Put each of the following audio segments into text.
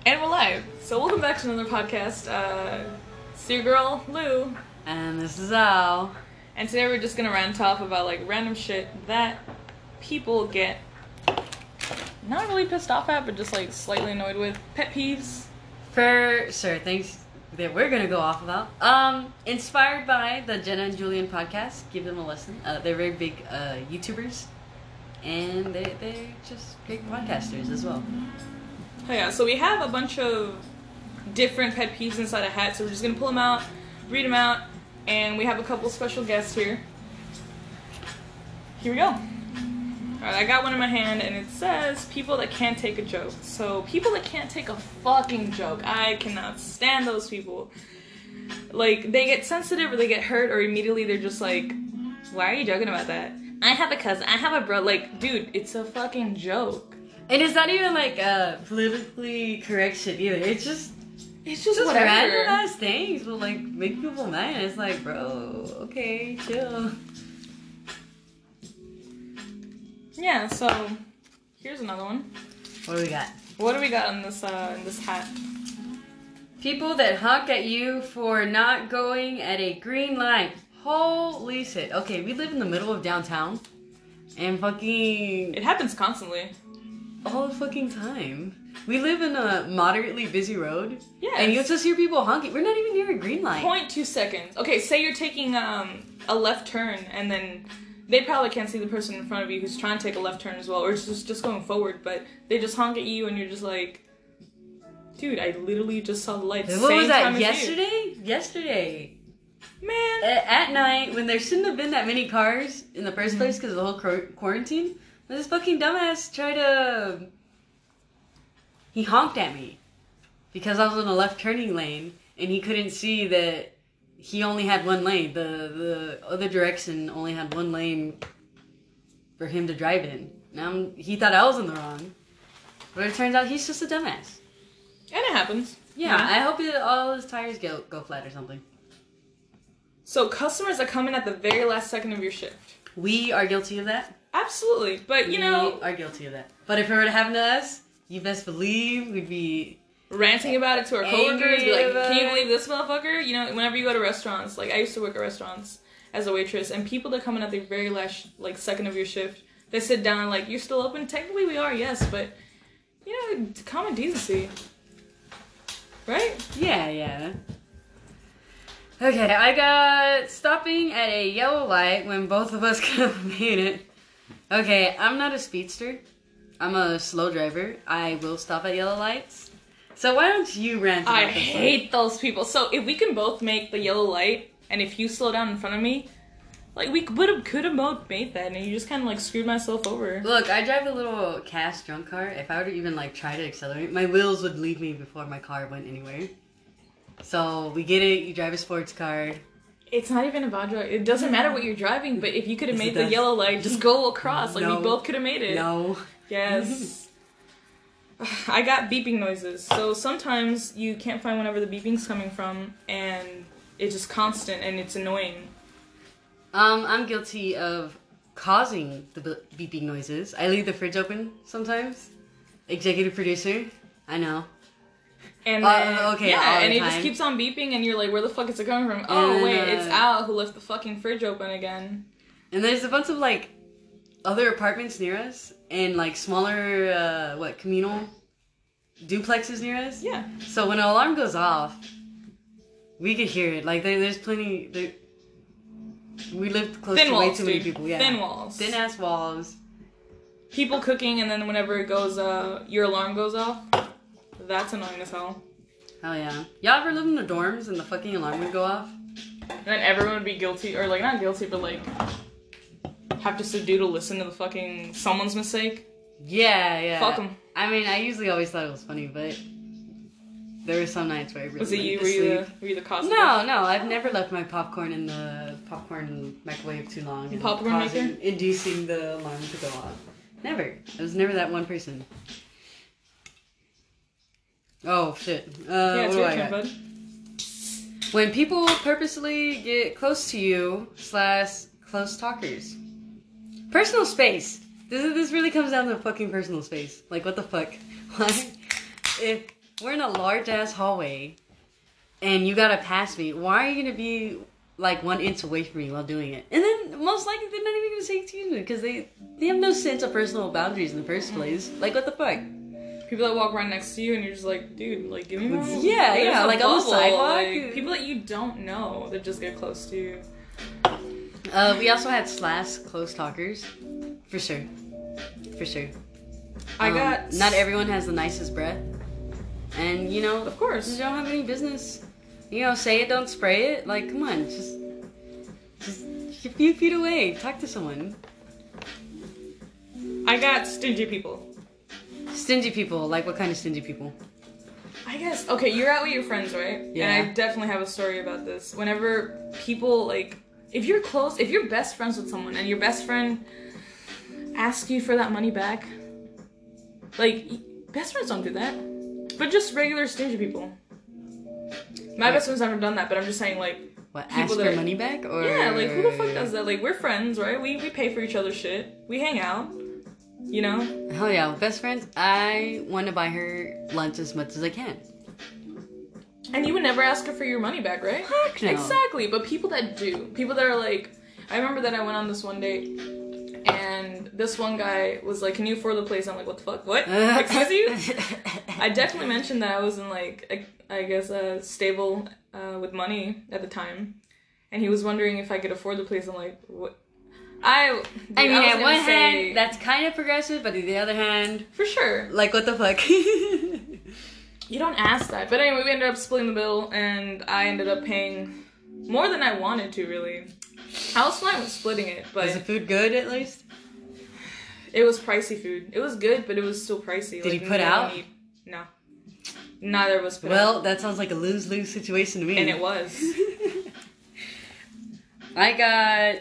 And we're live. So welcome back to another podcast. It's your girl, Lou. And this is Al. And today we're just gonna rant off about like random shit that people get not really pissed off at, but just like slightly annoyed with. Pet peeves. For sure, things that we're gonna go off about. Inspired by the Jenna and Julian podcast. Give them a listen. They're very big YouTubers. And they're just great podcasters as well. Oh yeah, so we have a bunch of different pet peeves inside a hat, so we're just gonna pull them out, read them out, and we have a couple special guests here. Here we go. Alright, I got one in my hand, and it says, people that can't take a joke. So, people that can't take a fucking joke. I cannot stand those people. Like, they get sensitive, or they get hurt, or immediately they're just like, why are you joking about that? I have a cousin, I have a bro. Like, dude, it's a fucking joke. And it's not even like politically correct shit either. It's just whatever. random ass things will like make people mad. It's like, bro, okay, chill. Yeah, so here's another one. What do we got? What do we got in this hat? People that honk at you for not going at a green light. Holy shit. Okay, we live in the middle of downtown. And fucking... It happens constantly. All the fucking time. We live in a moderately busy road. Yeah. And you'll just hear people honking. We're not even near a green light. 0.2 seconds. Okay, say you're taking a left turn, and then they probably can't see the person in front of you who's trying to take a left turn as well, or it's just going forward, but they just honk at you, and you're just like, dude, I literally just saw the lights. What was that, yesterday? Yesterday. Man. At night, when there shouldn't have been that many cars in the first place because of the whole quarantine, this fucking dumbass tried to... He honked at me because I was in a left turning lane and he couldn't see that he only had one lane. The other direction only had one lane for him to drive in. Now he thought I was in the wrong. But it turns out he's just a dumbass. And it happens. Yeah, I hope all his tires go flat or something. So customers that come in at the very last second of your shift. We are guilty of that. Absolutely, but you know... We are guilty of that. But if it were to happen to us, you best believe we'd be... ranting about it to our coworkers, be like, about can you believe this motherfucker? You know, whenever you go to restaurants, like, I used to work at restaurants as a waitress, and people that come in at the very last, like, second of your shift, they sit down and like, you're still open? Technically we are, yes, but, you know, common decency. Right? Yeah. Okay, I got stopping at a yellow light when both of us could have made it. Okay, I'm not a speedster. I'm a slow driver. I will stop at yellow lights. So why don't you rant about I this hate those people. So if we can both make the yellow light, and if you slow down in front of me, like, we could have both made that, and you just kind of, like, screwed myself over. Look, I drive a little cast junk car. If I were to even, like, try to accelerate, my wheels would leave me before my car went anywhere. So, we get it, you drive a sports car. It's not even about drive. It doesn't matter what you're driving, but if you could have Yes, made it the does. yellow light, just go across. Like, No. we both could have made it. No. Yes. I got beeping noises. So sometimes you can't find whenever the beeping's coming from, and it's just constant, and it's annoying. I'm guilty of causing the beeping noises. I leave the fridge open sometimes. Executive producer. I know. And then, okay, yeah, all the and it time. just keeps on beeping, and you're like, where the fuck is it coming from? Oh, And, wait, it's Al who left the fucking fridge open again. And there's a bunch of, like, other apartments near us. And, like, smaller, communal duplexes near us. Yeah. So when an alarm goes off, we could hear it. Like, there's plenty... we live close Thin to way walls, too many dude. people. Yeah. Thin walls. Thin-ass walls. People cooking, and then whenever it goes, your alarm goes off, that's annoying as hell. Hell yeah. Y'all ever live in the dorms and the fucking alarm would go off? And then everyone would be guilty, or like, not guilty, but like, have to do to listen to the fucking someone's mistake. Yeah. Fuck 'em. I mean, I usually always thought it was funny, but there were some nights where I really Was it went you? to Were you the cause of No, I've never left my popcorn in the popcorn microwave too long. And Popcorn maker? Inducing the alarm to go off. Never. I was never that one person. Oh, shit. Yeah, what it's do your I turn, got? bud. When people purposely get close to you / close talkers. Personal space. This really comes down to fucking personal space. Like, what the fuck? Why? If we're in a large ass hallway, and you gotta pass me. Why are you gonna be like 1 inch away from me while doing it? And then most likely they're not even gonna say excuse me because they have no sense of personal boundaries in the first place. Like what the fuck? People that walk right next to you and you're just like, dude, like give me more. Yeah, like on the sidewalk. Like, people that you don't know that just get close to you. We also had close talkers, for sure. I got. Not everyone has the nicest breath, and you know, Of course. you don't have any business. You know, say it, don't spray it. Like, come on, just a few feet away. Talk to someone. I got stingy people. Stingy people, like what kind of stingy people? I guess, okay, you're out with your friends, right? Yeah. And I definitely have a story about this. Whenever people, like, if you're best friends with someone and your best friend asks you for that money back, like, best friends don't do that. But just regular stingy people. My best friend's never done that, but I'm just saying, like, What, people ask that for are- money back? Or yeah, like, who the fuck does that? Like, we're friends, right? We pay for each other's shit. We hang out, you know? Hell yeah, with best friends, I want to buy her lunch as much as I can. And you would never ask her for your money back, right? Heck no. Exactly, but people that do. People that are like... I remember that I went on this one date, and this one guy was like, can you afford the place? I'm like, what the fuck? What? Excuse you? I definitely mentioned that I was in, like, I guess, stable with money at the time. And he was wondering if I could afford the place. I'm like, what? I mean, was at gonna one say- hand, that's kind of progressive, but on the other hand, For sure. like, what the fuck? You don't ask that. But anyway, we ended up splitting the bill, and I ended up paying more than I wanted to, really. I was fine with splitting it, but... Was the food good, at least? It was pricey food. It was good, but it was still pricey. Did like, he put out? No. Neither of us put out. Well, that sounds like a lose-lose situation to me. And it was. I got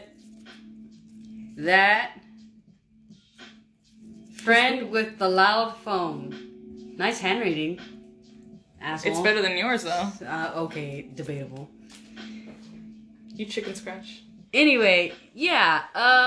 that friend with the loud phone. Nice handwriting. Asshole. It's better than yours, though. Okay, debatable. You chicken scratch. Anyway, yeah,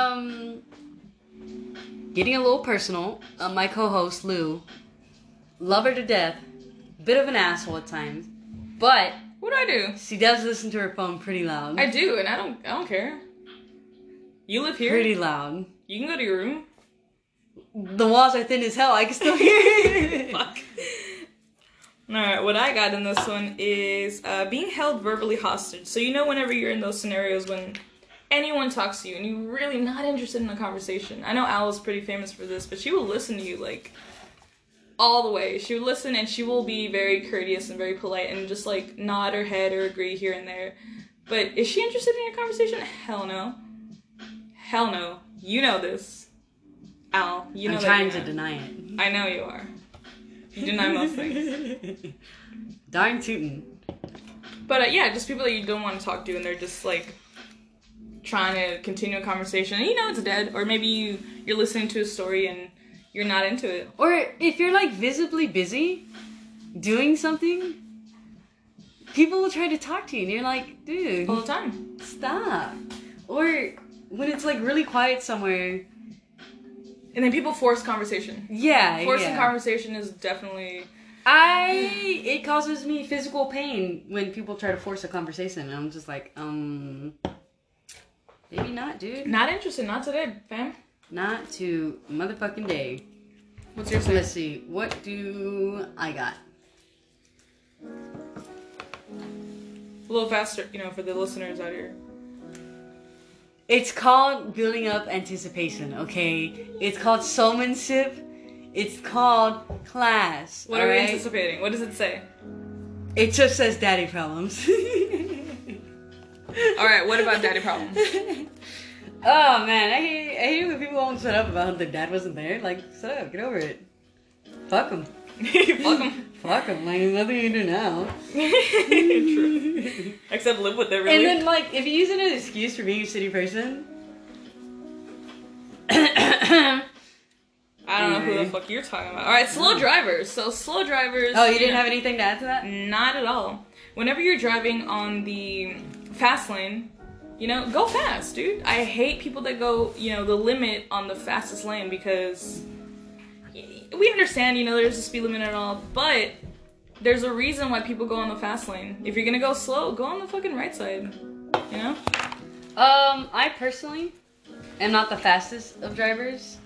getting a little personal, my co-host, Lou, love her to death, bit of an asshole at times, but What do I do? she does listen to her phone pretty loud. I do, and I don't care. You live here. Pretty loud. You can go to your room. The walls are thin as hell, I can still hear it. Fuck. Alright, what I got in this one is being held verbally hostage. So you know whenever you're in those scenarios when anyone talks to you and you're really not interested in the conversation. I know Al is pretty famous for this, but she will listen to you, like, all the way. She will listen and she will be very courteous and very polite and just, like, nod her head or agree here and there. But is she interested in your conversation? Hell no. Hell no. You know this. Al, you know I'm that trying you're to not. deny it. I know you are. You deny most things. Darn tootin'. But yeah, just people that you don't want to talk to and they're just like trying to continue a conversation and you know it's dead. Or maybe you're listening to a story and you're not into it. Or if you're like visibly busy doing something, people will try to talk to you and you're like, dude, All the time. stop. Or when it's like really quiet somewhere. And then people force conversation. Yeah, Forcing yeah. conversation is definitely... It causes me physical pain when people try to force a conversation. And I'm just like, maybe not, dude. Not interested. Not today, fam. Not to motherfucking day. What's your Let's say? see. What do I got? A little faster, you know, for the listeners out here. It's called building up anticipation, okay? It's called showmanship. It's called class. What are we alright? anticipating? What does it say? It just says daddy problems. Alright, what about daddy problems? Oh man, I hate it when people won't shut up about their dad wasn't there. Like, shut up, get over it. Fuck them. Fuck them. Fuck them. Like, there's nothing you can do now. True. Except live with it, really. And then, like, if you use it as an excuse for being a shitty person. I don't know who the fuck you're talking about. Alright, slow drivers. So, slow drivers... Oh, you didn't have anything to add to that? Not at all. Whenever you're driving on the fast lane, you know, go fast, dude. I hate people that go, you know, the limit on the fastest lane because we understand, you know, there's a speed limit and all, but there's a reason why people go on the fast lane. If you're gonna go slow, go on the fucking right side. You know? I personally am not the fastest of drivers.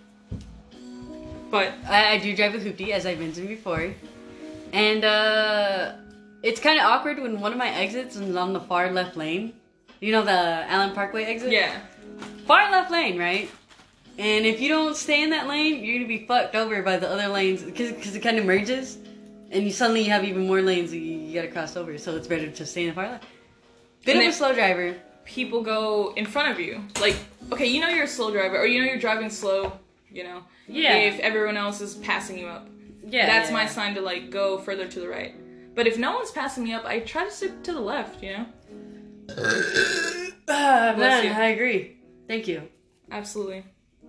But I do drive a hoopty, as I've mentioned before. And, it's kind of awkward when one of my exits is on the far left lane. You know the Allen Parkway exit? yeah. Far left lane, right? And if you don't stay in that lane, you're gonna be fucked over by the other lanes because it kind of merges, and you suddenly have even more lanes that you gotta cross over. So it's better to stay in the far left. Bit of a slow driver. People go in front of you. Like, okay, you know you're a slow driver, or you know you're driving slow, you know? Yeah. If everyone else is passing you up. Yeah. That's my sign to, like, go further to the right. But if no one's passing me up, I try to stick to the left, you know? Man, you. I agree. Thank you. Absolutely.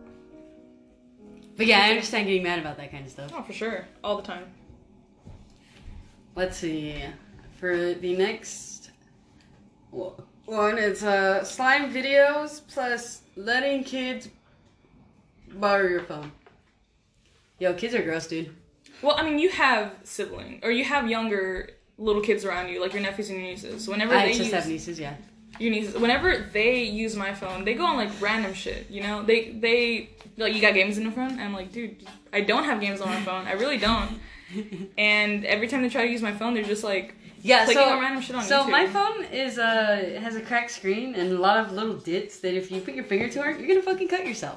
But yeah, I understand getting mad about that kind of stuff. Oh, for sure. All the time. Let's see. For the next one, it's slime videos plus letting kids borrow your phone. Yo, kids are gross, dude. Well, I mean, you have siblings, or you have younger little kids around you, like your nephews and your nieces. Whenever I they just use have nieces, yeah. your nieces, whenever they use my phone, they go on like random shit. You know, they like, you got games in the phone. I'm like, dude, I don't have games on my phone. I really don't. And every time they try to use my phone, they're just like clicking on random shit on YouTube. So my phone is has a cracked screen and a lot of little dits that if you put your finger to it, you're gonna fucking cut yourself.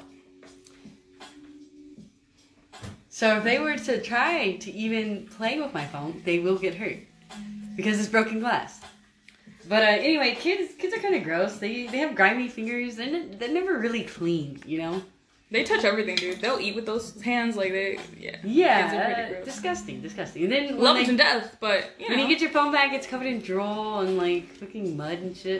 So if they were to try to even play with my phone, they will get hurt because it's broken glass. But anyway, kids are kind of gross. They have grimy fingers. They're never really clean, you know. They touch everything, dude. They'll eat with those hands, like Kids are pretty Yeah, gross. disgusting. And then Love them to death, but you know. when you get your phone back, it's covered in drool and like fucking mud and shit.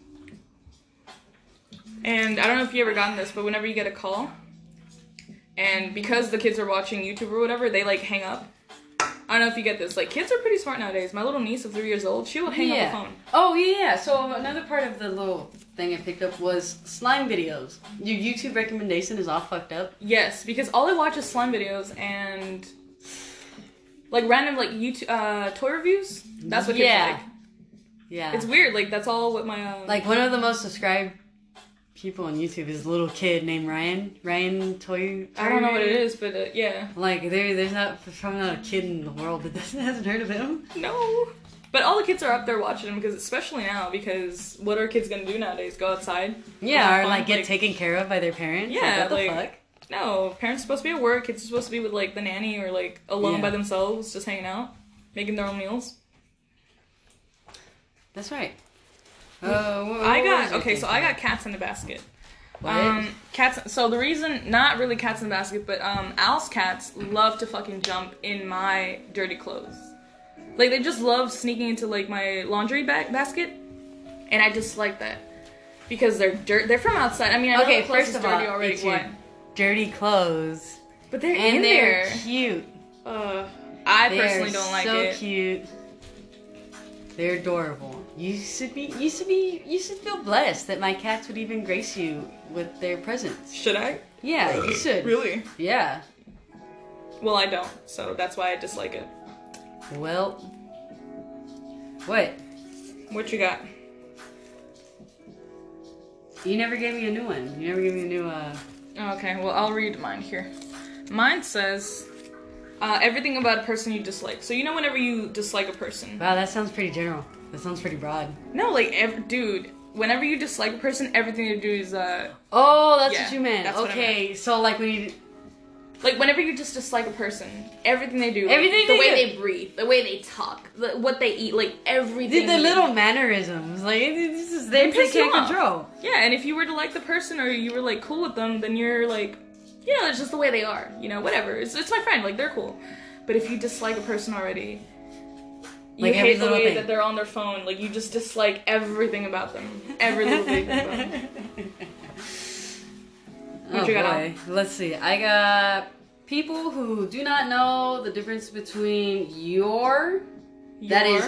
And I don't know if you ever gotten this, but whenever you get a call, and because the kids are watching YouTube or whatever, they like hang up. I don't know if you get this. Like, kids are pretty smart nowadays. My little niece of 3 years old, she will hang up the phone. Oh, yeah. So another part of the little thing I picked up was slime videos. Your YouTube recommendation is all fucked up. Yes, because all I watch is slime videos and like random like YouTube toy reviews. That's what kids like. Yeah. It's weird. Like, that's all what my like one of the most subscribed people on YouTube is a little kid named Ryan Toy. I don't know what it is, but yeah. Like there's probably not a kid in the world that hasn't heard of him. No. But all the kids are up there watching them because, especially now, because what are kids gonna do nowadays? Go outside? Yeah, or like get taken care of by their parents? Yeah, like, what the fuck? No, parents are supposed to be at work. Kids are supposed to be with like the nanny or like alone by themselves, just hanging out, making their own meals. That's right. I got cats in the basket. What? Cats. So the reason, not really cats in the basket, but Al's cats love to fucking jump in my dirty clothes. Like, they just love sneaking into like my laundry basket, and I just like that because they're They're from outside. I mean, I know the clothes first is of dirty all, already. it's your dirty clothes, but they're and in they're there. Cute. I personally don't like it. So cute. They're adorable. You should feel blessed that my cats would even grace you with their presence. Should I? Yeah, you should. Really? Yeah. Well, I don't, so that's why I dislike it. Well, what? What you got? You never gave me a new one. You never gave me a new, Okay, well, I'll read mine here. Mine says, everything about a person you dislike. So, you know whenever you dislike a person? Wow, that sounds pretty general. That sounds pretty broad. No, like, dude, whenever you dislike a person, everything they do is, Oh, that's yeah, what you meant. that's what I Okay, so like when you... Like, whenever you just dislike a person, everything they do, Everything the they way do. they breathe, the way they talk, what they eat, like, everything. The little mannerisms, like, this is They things piss they you can't off. control. Yeah, and if you were to like the person or you were, like, cool with them, then you're, like, you know, it's just the way they are, you know, whatever. It's my friend, like, they're cool. But if you dislike a person already, you Like every hate the little way thing. that they're on their phone, like, you just dislike everything about them. Every little thing about them. What you got on? Let's see. I got people who do not know the difference between your, that is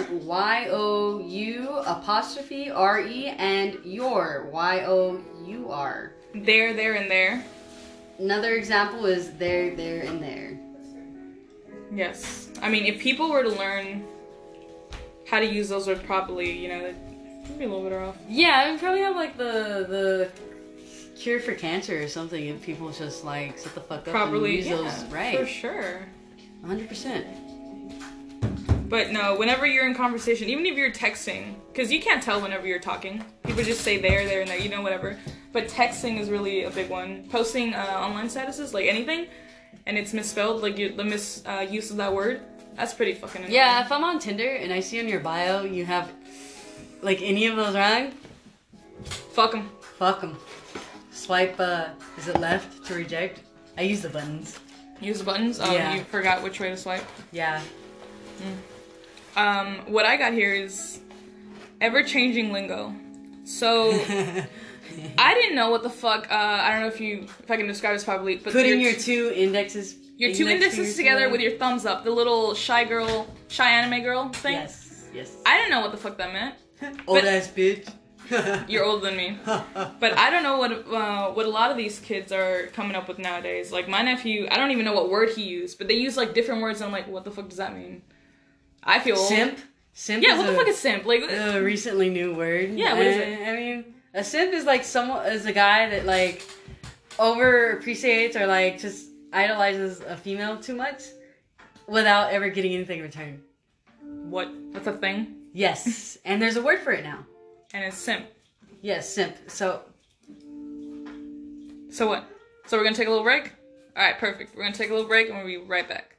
YOU''RE, and your, YOUR. There, and there. Another example is there, and there. Yes. I mean, if people were to learn how to use those words properly, you know, they'd be a little better off. Yeah, I would probably have like the cure for cancer or something if people just like sit the fuck up Properly and use those right. For sure. 100%. But no, whenever you're in conversation, even if you're texting, because you can't tell whenever you're talking. People just say there, and there, you know, whatever. But texting is really a big one. Posting online statuses, like anything, and it's misspelled, like the misuse of that word, that's pretty fucking annoying. Yeah, if I'm on Tinder and I see on your bio you have like any of those wrong, fuck them. Fuck them. Swipe, is it left to reject? I use the buttons. Use the buttons? Oh, yeah. You forgot which way to swipe? Yeah. What I got here is ever-changing lingo. So, I didn't know what the fuck, I don't know if I can describe this properly, but putting your two indexes... Your two indexes together with your thumbs up, the little shy anime girl thing. Yes, yes. I didn't know what the fuck that meant. Old ass bitch. You're older than me. But I don't know what a lot of these kids are coming up with nowadays. Like, my nephew, I don't even know what word he used, but they use, like, different words, and I'm like, what the fuck does that mean? I feel old. Simp? Simp yeah, what the fuck is simp? Like, a recently new word. Yeah, what is it? I mean, a simp is, like, is a guy that, like, over appreciates or, like, just idolizes a female too much without ever getting anything in return. What? That's a thing? Yes. And there's a word for it now. And it's simp. Yes, simp. So what? So we're gonna take a little break? Alright, perfect. We're gonna take a little break and we'll be right back.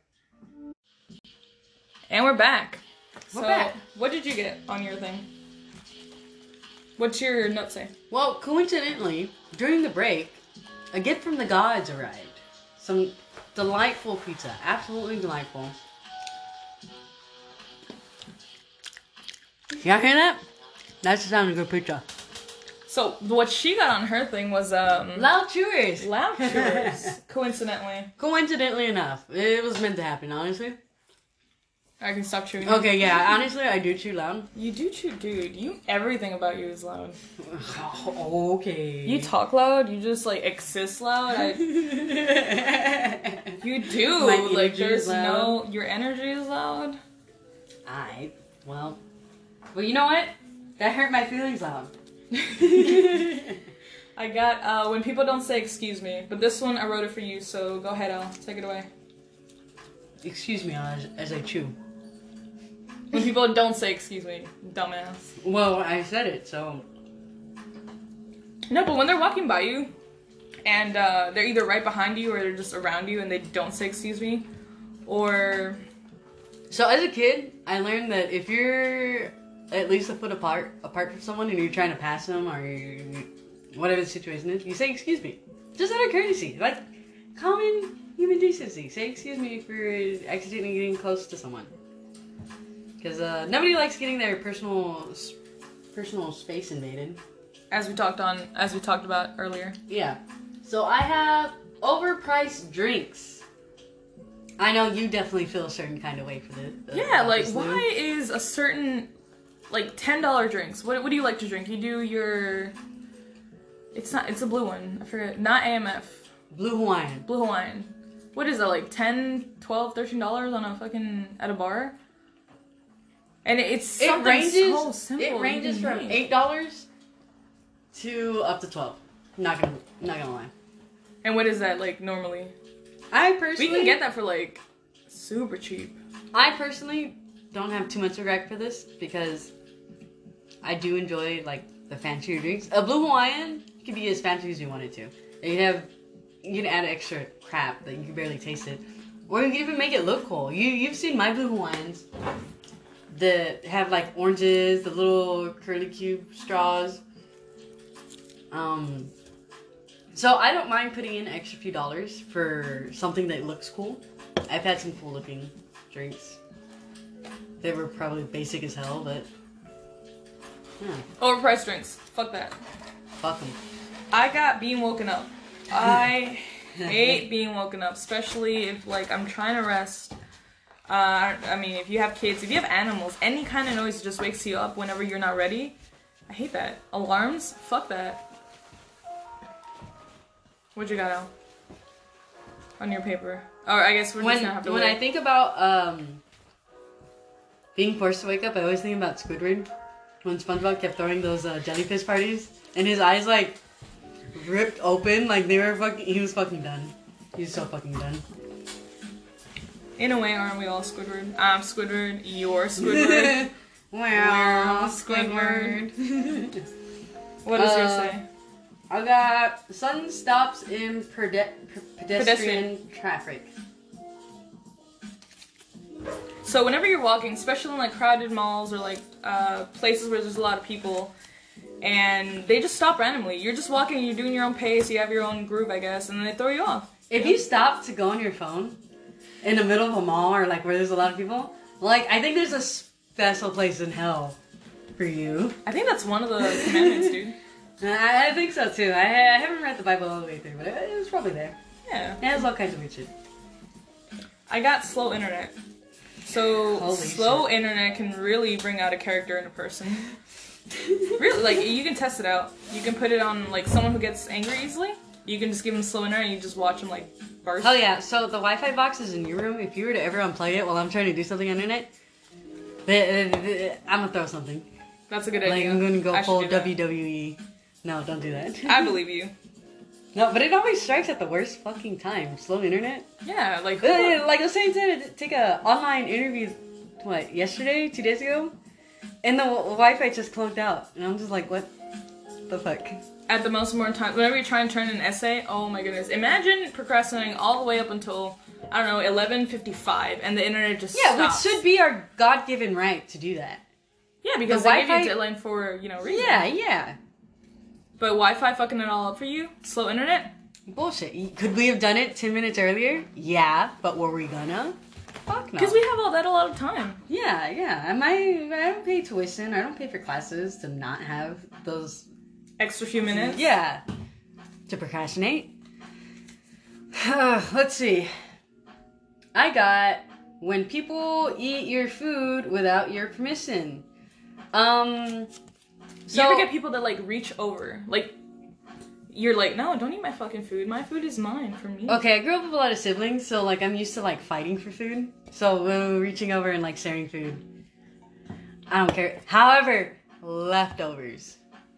And we're back. We're back. What did you get on your thing? What's your note say? Well, coincidentally, during the break, a gift from the gods arrived. Some delightful pizza. Absolutely delightful. Y'all hear that? That's the sound of good pizza. So, what she got on her thing was, Loud chewers. Loud chewers. Coincidentally. Coincidentally enough. It was meant to happen, honestly. I can stop chewing. Okay, yeah, honestly, I do chew loud. You do chew, dude. Everything about you is loud. Okay. You talk loud, you just, like, exist loud. You do. My Like, there's loud. your energy is loud. Well, you know what? That hurt my feelings loud. I got, when people don't say excuse me, but this one I wrote it for you, so go ahead, Al. Take it away. Excuse me as I chew. When people don't say excuse me, dumbass. Well, I said it, so... No, but when they're walking by you, and they're either right behind you or they're just around you and they don't say excuse me, or... So as a kid, I learned that if you're at least a foot apart from someone and you're trying to pass them or whatever the situation is, you say excuse me. Just out of courtesy. Like, common human decency. Say excuse me if you're accidentally getting close to someone. Because nobody likes getting their personal space invaded. As we talked about earlier. Yeah. So I have overpriced drinks. I know you definitely feel a certain kind of way for this. Yeah, like, why is a certain, like, $10 drinks? What do you like to drink? You do your... It's a blue one. I forget. Not AMF. Blue Hawaiian. Blue Hawaiian. What is that, like, $10, $12, $13 on a fucking... at a bar? And it's something so simple. It ranges from $8 to up to $12. Not gonna lie. And what is that, like, normally? We can get that for, like, super cheap. I personally don't have too much regret for this because I do enjoy, like, the fancier drinks. A Blue Hawaiian can be as fancy as you want it to. You can add extra crap that you can barely taste it. Or you can even make it look cool. You've seen my Blue Hawaiians that have, like, oranges, the little curly cube straws. So I don't mind putting in extra few dollars for something that looks cool. I've had some cool looking drinks. They were probably basic as hell, but... Yeah. Overpriced drinks. Fuck that. Fuck them. I got being woken up. I hate being woken up, especially if, like, I'm trying to rest. I mean, if you have kids, if you have animals, any kind of noise just wakes you up whenever you're not ready. I hate that. Alarms? Fuck that. What you got, Al? on your paper? Or I guess we're just gonna have to when wait. I think about being forced to wake up, I always think about Squidward. When SpongeBob kept throwing those jellyfish parties, and his eyes like ripped open, like they were fucking. He was fucking done. He was so fucking done. In a way, aren't we all Squidward? I'm Squidward. You're Squidward. Wow, Squidward. What does yours say? I got sun stops in pedestrian traffic. So whenever you're walking, especially in like crowded malls or like places where there's a lot of people, and they just stop randomly. You're just walking, you're doing your own pace, you have your own groove, I guess, and then they throw you off. If you stop to go on your phone in the middle of a mall or like where there's a lot of people, like I think there's a special place in hell for you. I think that's one of the commandments, dude. I think so too. I haven't read the Bible all the way through, but it was probably there. Yeah. It has all kinds of weird shit. I got slow internet. So Holy slow shit. internet can really bring out a character in a person. Really, like you can test it out. You can put it on like someone who gets angry easily. You can just give them slow internet and you just watch them like burst. Hell yeah. So the Wi-Fi box is in your room. If you were to ever unplug it while I'm trying to do something on the internet, I'm gonna throw something. That's a good Like idea. I'm gonna go I should full do that. WWE. No, don't do that. I believe you. No, but it always strikes at the worst fucking time. Slow internet. Yeah, like Like I was saying to take a online interview, what, yesterday, 2 days ago, and the Wi-Fi just clunked out, and I'm just like, what the fuck? at the most important time, whenever you're trying to turn an essay, oh my goodness. Imagine procrastinating all the way up until, I don't know, 11:55, and the internet just stops. Which should be our God-given right to do that. Yeah, because The they give you a Wi-Fi- deadline for, reason. Yeah. But Wi-Fi fucking it all up for you? Slow internet? Bullshit. Could we have done it 10 minutes earlier? Yeah, but were we gonna? Fuck no. Because we have all that a lot of time. Yeah. I don't pay tuition. I don't pay for classes to not have those. Extra few minutes? Yeah. To procrastinate. Let's see. I got when people eat your food without your permission. You ever get people that, like, reach over? Like, you're like, no, don't eat my fucking food. My food is mine for me. Okay, I grew up with a lot of siblings, so, like, I'm used to, like, fighting for food. So, reaching over and, like, sharing food. I don't care. However, leftovers.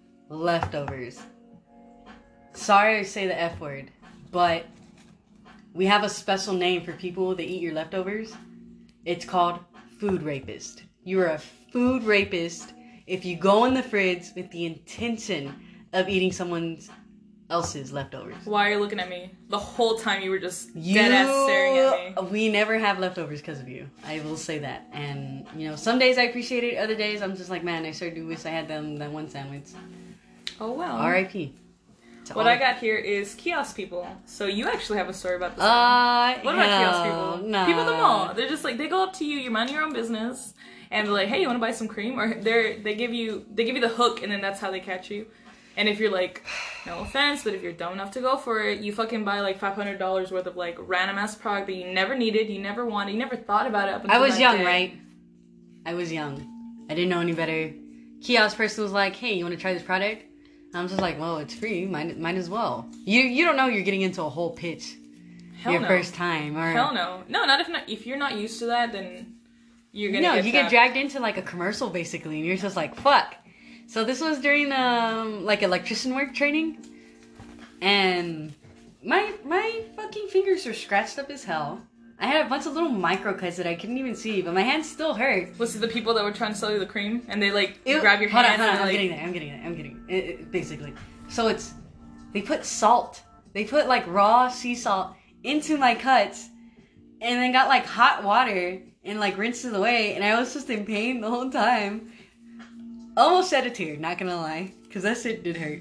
Sorry to say the F word, but we have a special name for people that eat your leftovers. It's called food rapist. You are a food rapist if you go in the fridge with the intention of eating someone else's leftovers. Why are you looking at me? The whole time you were just dead-ass staring at me. We never have leftovers because of you. I will say that. And, some days I appreciate it. Other days I'm just like, man, I sure do wish I had that one sandwich. Oh, well. R.I.P. What I got here is kiosk people. So you actually have a story about this. What about kiosk people? No. People at the mall. They're just like, they go up to you, you're minding your own business, and they're like, hey, you want to buy some cream? Or they give you the hook, and then that's how they catch you. And if you're like, no offense, but if you're dumb enough to go for it, you fucking buy like $500 worth of like random ass product that you never needed, you never wanted, you never thought about it up until I was that young, day. right? I was young. I didn't know any better. Kiosk person was like, hey, you want to try this product? I'm just like, well, it's free. Might as well. You don't know you're getting into a whole pitch Hell your no. first time. Or Hell no. No, not if you're not used to that, then you're gonna you get dragged into like a commercial basically, and you're just like, fuck. So this was during like electrician work training, and my fucking fingers were scratched up as hell. I had a bunch of little micro cuts that I couldn't even see, but my hands still hurt. Was it the people that were trying to sell you the cream and they like grab your hand? Hold on, and I'm like, getting there. Basically, so they put salt. They put like raw sea salt into my cuts, and then got like hot water and like rinsed it away. And I was just in pain the whole time. Almost shed a tear, not gonna lie, because that shit did hurt.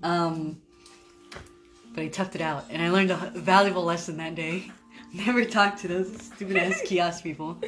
But I toughed it out, and I learned a valuable lesson that day. Never talk to those stupid ass kiosk people.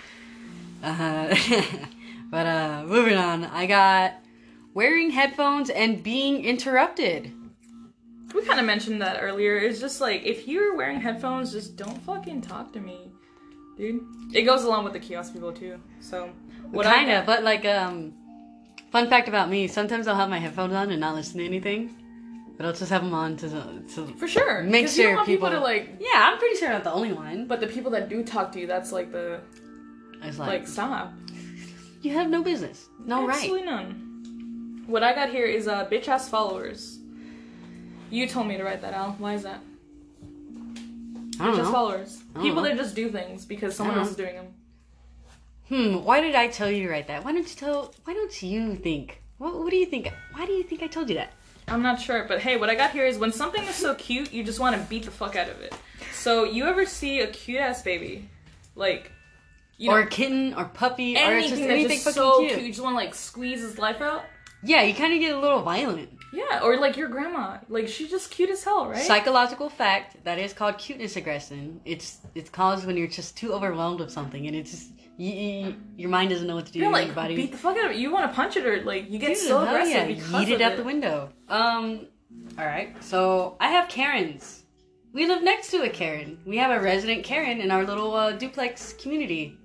But moving on, I got wearing headphones and being interrupted. We kind of mentioned that earlier. It's just like, if you're wearing headphones, just don't fucking talk to me, dude. It goes along with the kiosk people too. So Kinda, but like fun fact about me: sometimes I'll have my headphones on and not listen to anything, But I'll just have them on to For sure. make 'Cause you sure don't want people to like. Yeah, I'm pretty sure I'm not the only one. But the people that do talk to you, that's like the. It's Like stop. You have no business. No right. Absolutely none. What I got here is bitch ass followers. You told me to write that, Al. Why is that? I don't Just know. followers. I don't People know. that just do things because someone else is doing them. Why did I tell you to write that? Why don't you think? What do you think? Why do you think I told you that? I'm not sure, but hey, what I got here is when something is so cute, you just want to beat the fuck out of it. So, you ever see a cute ass baby? Like, you know, Or a kitten or puppy or anything just that's anything just fucking so cute. cute. You just want to like squeeze his life out? Yeah, you kind of get a little violent. Yeah, or like your grandma. Like, she's just cute as hell, right? Psychological fact that is called cuteness aggression. It's caused when you're just too overwhelmed with something and it's just your mind doesn't know what to do. You're like, your body beat the fuck out of it. You want to punch it or like you get Dude, so hell aggressive yeah. because Yeet it of out the window. Alright, so I have Karens. We live next to a Karen. We have a resident Karen in our little duplex community.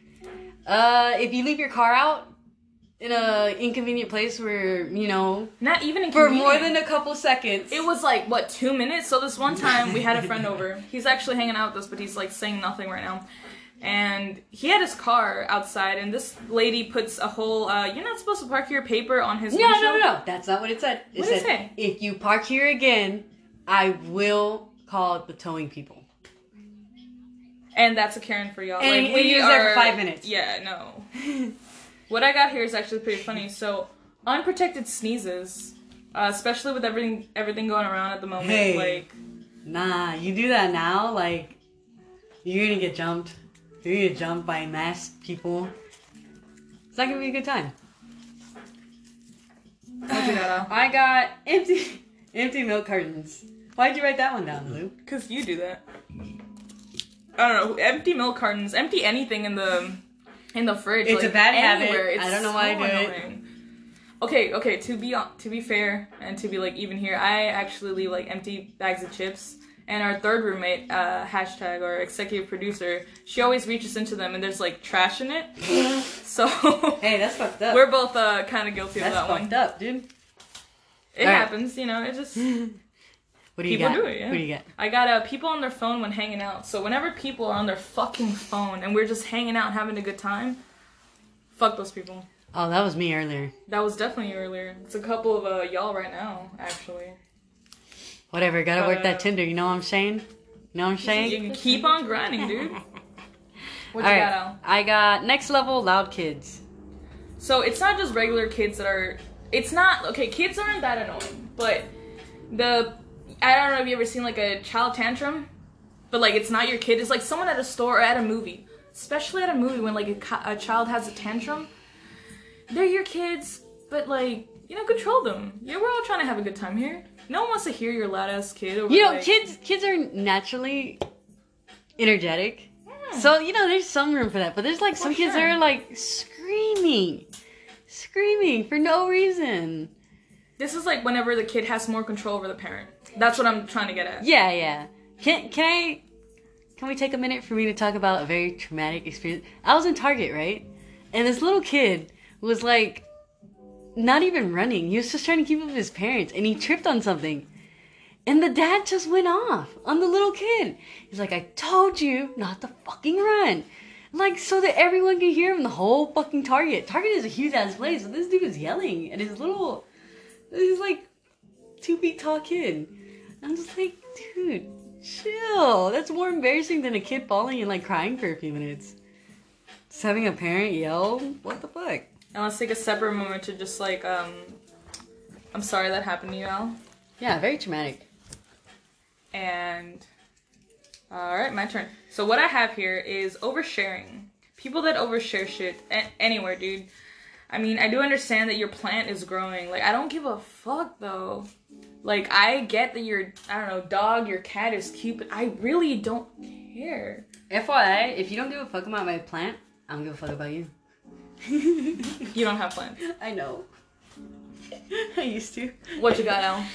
If you leave your car out in a inconvenient place where, you know, Not even for inconvenient. more than a couple seconds. It was like, what, 2 minutes? So this one time we had a friend over. He's actually hanging out with us, but he's like saying nothing right now. And he had his car outside, and this lady puts a whole, you're not supposed to park your paper on his windshield. No. That's not what it said. What did it say? If you park here again, I will call the towing people. And that's a Karen for y'all. And like, he was there for 5 minutes. Yeah, no. What I got here is actually pretty funny. So, unprotected sneezes, especially with everything going around at the moment. Hey. Like, Nah, you do that now, like, you're gonna get jumped. You're gonna get jumped by masked people. It's not gonna be a good time. what you got, Al? I got empty milk cartons. Why'd you write that one down, Lou? Because you do that. I don't know. Empty milk cartons. Empty anything in the fridge. It's like, a bad habit. anywhere. It's I don't know why I do it. Okay. To be fair and to be like even here, I actually leave like empty bags of chips. And our third roommate, hashtag or executive producer, she always reaches into them and there's like trash in it. So Hey, that's fucked up. we're both kind of guilty of That's that fucked one. up, dude. It Alright. happens, you know. It just What do you people got? do it. Yeah. What do you got? I got people on their phone when hanging out. So whenever people are on their fucking phone and we're just hanging out and having a good time, fuck those people. Oh, that was me earlier. That was definitely you earlier. It's a couple of y'all right now, actually. Whatever, gotta work that Tinder, you know what I'm saying? You know what I'm saying? You can keep on grinding, dude. What you Alright, got, Al? I got next level loud kids. So it's not just regular kids that are. It's not okay. Kids aren't that annoying, but I don't know if you ever seen like a child tantrum, but like it's not your kid. It's like someone at a store or at a movie, especially at a movie when like a child has a tantrum. They're your kids, but like control them. Yeah, we're all trying to have a good time here. No one wants to hear your loud ass kid. Over, You know, like, kids are naturally energetic. So, there's some room for that. But there's like some kids that sure. are like screaming for no reason. This is like whenever the kid has more control over the parent. That's what I'm trying to get at. Yeah. Can we take a minute for me to talk about a very traumatic experience? I was in Target, right? And this little kid was like not even running. He was just trying to keep up with his parents and he tripped on something. And the dad just went off on the little kid. He's like, I told you not to fucking run. Like, so that everyone could hear him, the whole fucking Target. Target is a huge ass place, so this dude was yelling at his like 2 feet tall kid. I'm just like, dude, chill. That's more embarrassing than a kid falling and like crying for a few minutes. Just having a parent yell, what the fuck? And let's take a separate moment to just like, I'm sorry that happened to you, Al. Yeah, very traumatic. And, alright, my turn. So what I have here is oversharing. People that overshare shit anywhere, dude. I mean, I do understand that your plant is growing. Like, I don't give a fuck, though. Like, I get that your, dog, your cat is cute, but I really don't care. FYI, if you don't give a fuck about my plant, I don't give a fuck about you. You don't have plants. I know. I used to. What you got, Al?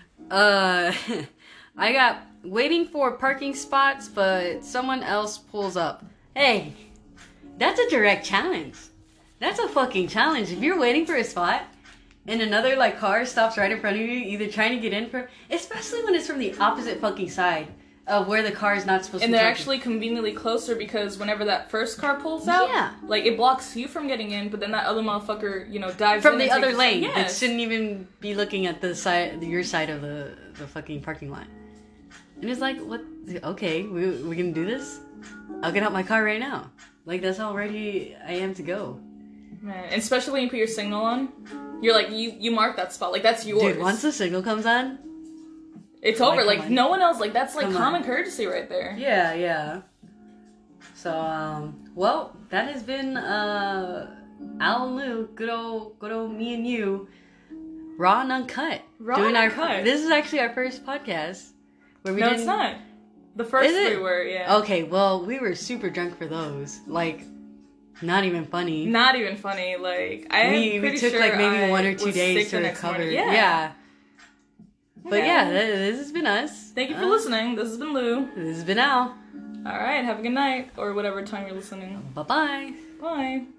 I got waiting for parking spots, but someone else pulls up. Hey, that's a direct challenge. That's a fucking challenge. If you're waiting for a spot and another like car stops right in front of you, either trying to get in from, especially when it's from the opposite fucking side of where the car is not supposed to be. And they're talking. actually conveniently closer because whenever that first car pulls out, Yeah. like it blocks you from getting in, but then that other motherfucker, you know, dives from in the and other takes- lane. It Yes. shouldn't even be looking at the side, your side of the fucking parking lot. And it's like, what? Okay, we can do this. I'll get out my car right now. Like that's how ready I am to go. Man, and especially when you put your signal on, you're like you mark that spot, like that's yours. Dude, once the signal comes on, it's over. Like, Like come on. no one else. Like that's like Come common on. courtesy right there. yeah. So, well, that has been Al and Lou, good old me and you, raw and uncut. Raw and uncut. This is actually our first podcast where we No, didn't. it's not. The first Is it? three were, yeah. Okay, well, we were super drunk for those. Like, not even funny. Not even funny. Like we took sure like maybe I 1 or 2 was days sick to the next recover. morning. Yeah. But yeah, this has been us. Thank you for listening. This has been Lou. This has been Al. All right, have a good night or whatever time you're listening. Bye bye. Bye.